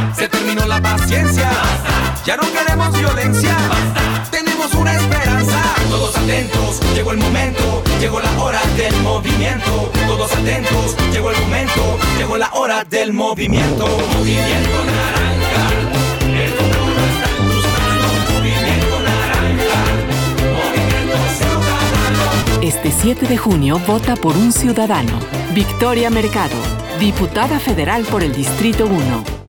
Se terminó la paciencia. Ya no queremos violencia. Tenemos una esperanza. Todos atentos, llegó el momento. Llegó la hora del movimiento. Todos atentos, llegó el momento. Llegó la hora del movimiento. Movimiento naranja. El futuro está en tus manos. Movimiento naranja. Movimiento ciudadano. Este 7 de junio vota por un ciudadano. Victoria Mercado, diputada federal por el Distrito 1.